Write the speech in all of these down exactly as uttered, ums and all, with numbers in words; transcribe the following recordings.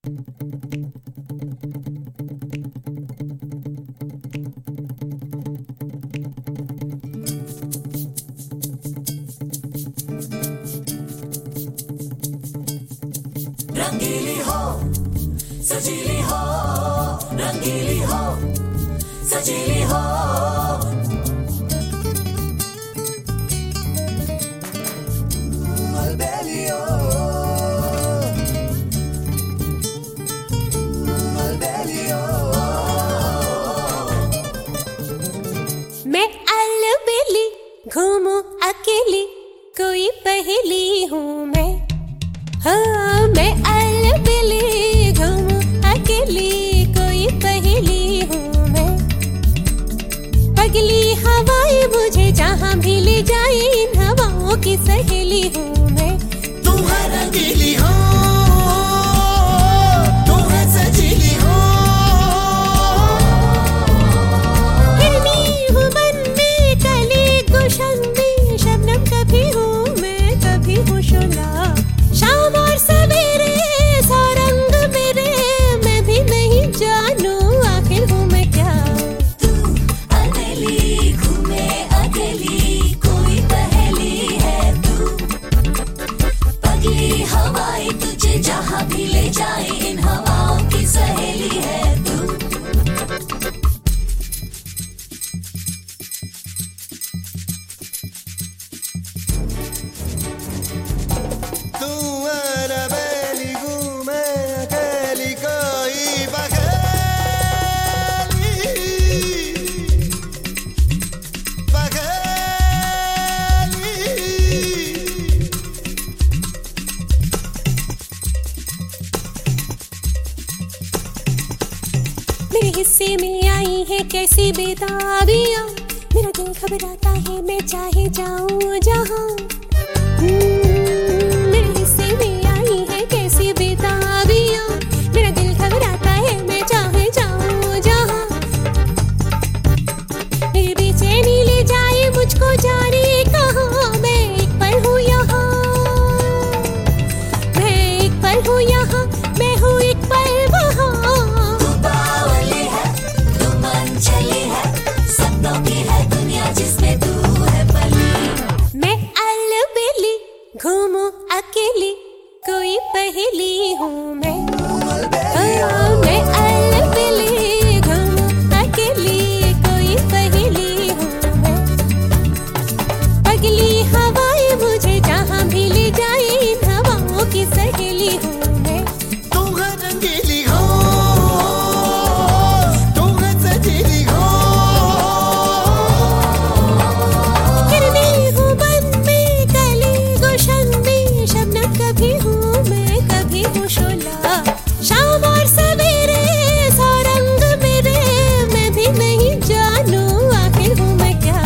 रंगीली हो सजीली हो, रंगीली हो सजीली हो, अलबेलियो अलबेलियो। मैं अलबेली घूमूं अकेली, कोई पहेली हूँ मैं। हाँ मैं अलबेली घूमूं अकेली, कोई पहेली हूँ मैं। पगली हवाएं मुझे जहाँ भी ले जाए, इन हवाओं की सहेली हूँ मैं। तू है रंगीली हो, तू है सजीली हो, हिरनी हूँ मन में कली गुलशन में, शबनम कभी हूँ मैं, कभी हूँ शोला। शाम और सवेरे सौ रंग मेरे, मैं भी नहीं जानू आखिर हूँ मैं क्या। तू अकेली घूमे अकेली, कोई पहेली है तू। पगली हवाएं तुझे जहाँ भी ले जाए, इन हवाओं की सहेली है तू। तू अलबेली घूमे अकेली, कोई पहेली पहेली। मेरे हिस्से में आई है कैसी बेताबियां, मेरा दिल घबराता है मैं चाहे जाऊं जहां। मेरे हिस्से में आई है कैसी बेताबियां, मेरा दिल घबराता है मैं चाहे जाऊं जहां। मेरी बेचैनी ले जाए मुझको जाने कहां, मैं एक पल हूँ यहाँ, मैं एक पल हूँ यहाँ, मैं हूँ एक पल वहाँ। तू बावली है, तू मनचली है, सपनों की है दुनिया जिसमें तू है पली। मैं अलबेली घूमूं अकेली, कोई पहेली हूँ मैं। हाँ, मैं अलबेली घूमूं अकेली, कोई पहेली हूँ मैं। पगली हवाएं मुझे जहाँ भी ले जाए, इन हवाओं की सहेली हूँ मैं। तू है रंगीली हो, तू है सजीली हो, हिरनी हूँ मन में कली गुलशन में, शबनम कभी हूँ मैं, कभी हूँ शोला। शाम और सवेरे सौ रंग मेरे, मैं भी नहीं जानू आखिर हूँ मैं क्या।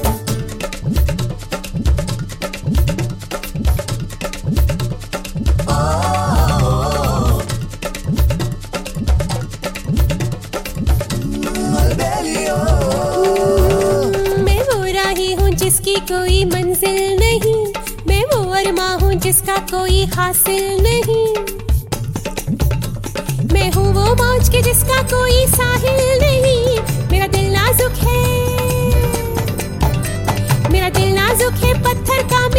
अलबेलियो। मैं वो राही हूँ जिसकी कोई मंजिल नहीं, मैं वो अरमा हूँ जिसका कोई हासिल नहीं। मैं हूँ वो मौज के जिसका कोई साहिल नहीं। मेरा दिल नाजुक है, मेरा दिल नाजुक है पत्थर का